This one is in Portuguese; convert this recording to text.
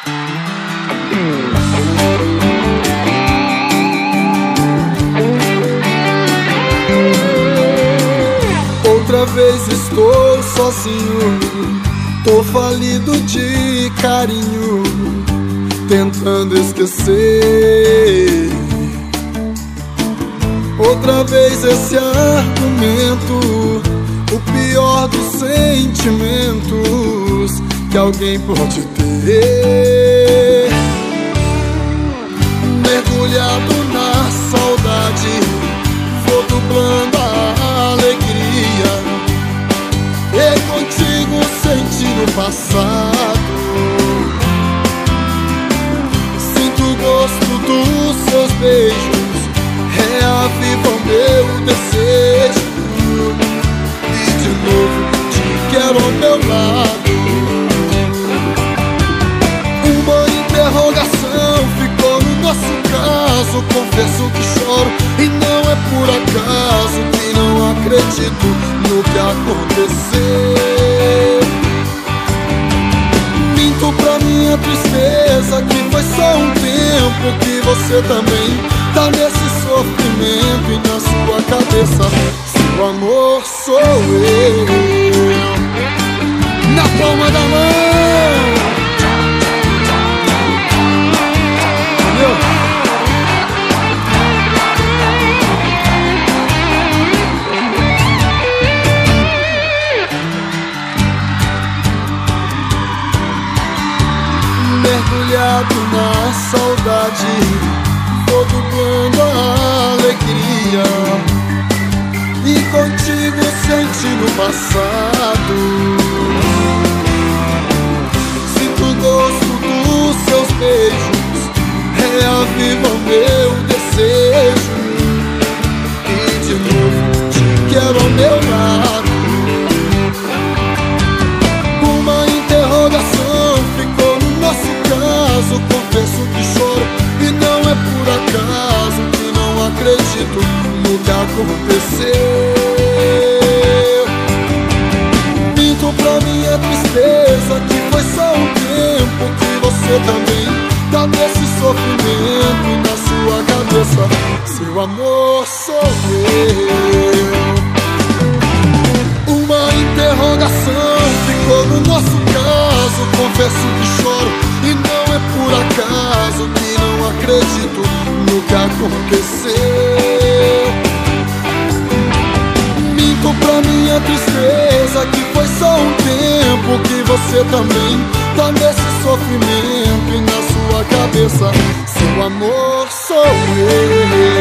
Outra vez estou sozinho, tô falido de carinho, tentando esquecer. Outra vez esse argumento, o pior dos sentimentos que alguém pode ter. Mergulhado na saudade, vou dublando a alegria, e contigo sentindo o passado. Sinto o gosto dos seus beijos, reaviva o meu desejo, e de novo te quero ao meu lado. Uma interrogação ficou no nosso caso, confesso que choro e não é por acaso que não acredito no que aconteceu. Minto pra minha tristeza que foi só um tempo, que você também tá nesse sofrimento e na sua cabeça seu amor sou eu. Na palma da mão, mergulhado na saudade, vou dublando a alegria, e contigo sentindo o passado. Sinto o gosto dos seus beijos, reaviva o meu desejo, e de novo te quero ao meu lado. Uma interrogação ficou no nosso caso, confesso que choro e não é por acaso que não acredito no que aconteceu. Minto pra minha tristeza que foi só um tempo, que você também tá nesse sofrimento e na sua cabeça seu amor sou eu. Uma interrogação ficou no nosso caso, confesso que choro e não é por acaso que não acredito no que aconteceu. Minto pra minha tristeza que foi só um tempo, que você também tá nesse sofrimento e na sua cabeça seu amor sou eu.